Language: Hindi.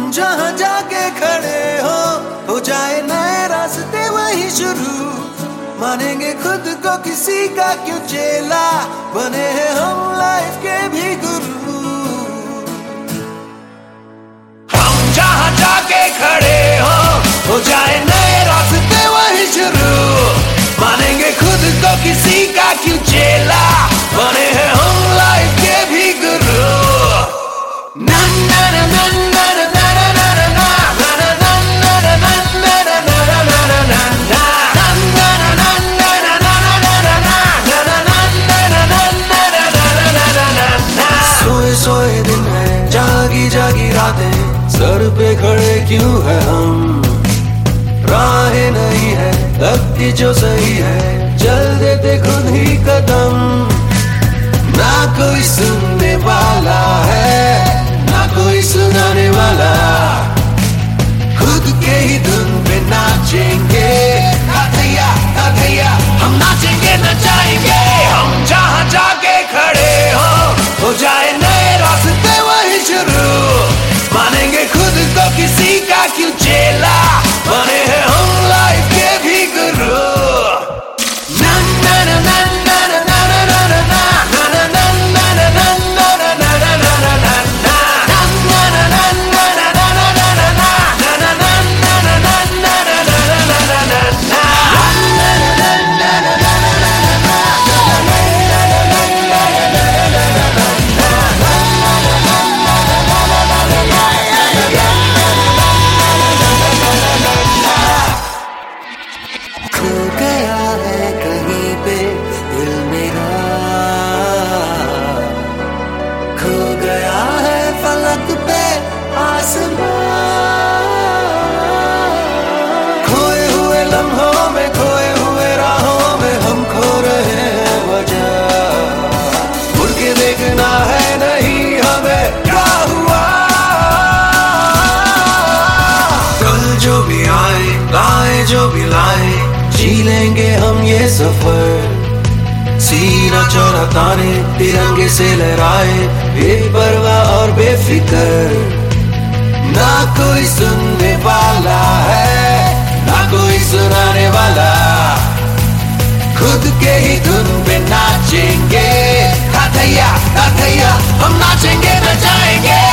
जहाँ जाके खड़े हो जाए नए रास्ते वही शुरू। मानेंगे खुद को किसी का क्यों चेला, बने हैं हम लाइफ के भी गुरु। हम जहाँ जाके खड़े हो जाए नए रास्ते वही शुरू। मानेंगे खुद को किसी का क्यों चेला, बने हैं हम लाइफ के भी गुरु। ना ना ना ना ना ना ना ना ना सोए दिन है, जागी जागी रातें, सर पे खड़े क्यों है हम। राहें नहीं है लगती जो सही है, चल देते खुद ही कदम। ना कोई सुनने वाला है, ना कोई सुनाने वाला, खुद के ही धुन पे नाचेंगे। हम नाचेंगे नचाएंगे। हम जहाँ जाके खड़े हो जाए नए रास्ते वही शुरू। मानेंगे खुद को किसी का क्यों चेला, बने हैं हम लाइफ के भी गुरु। ना ना ना ना ना ना ना ना ना ना ना खोए हुए लम्हों में, खोए हुए राहों में हम खो रहे हैं वजह। मुड़ के देखना है नहीं हमें क्या हुआ। कल जो भी आए, लाए जो भी लाए, जी लेंगे हम ये सफर। सीना चौड़ा ताने तिरंगे से लहराए, बेपरवाह और बेफिक्र। ना कोई सुनने वाला है, ना कोई सुनाने वाला, खुद के ही धुन पे नाचेंगे। था थैया हम नाचेंगे नचाएंगे।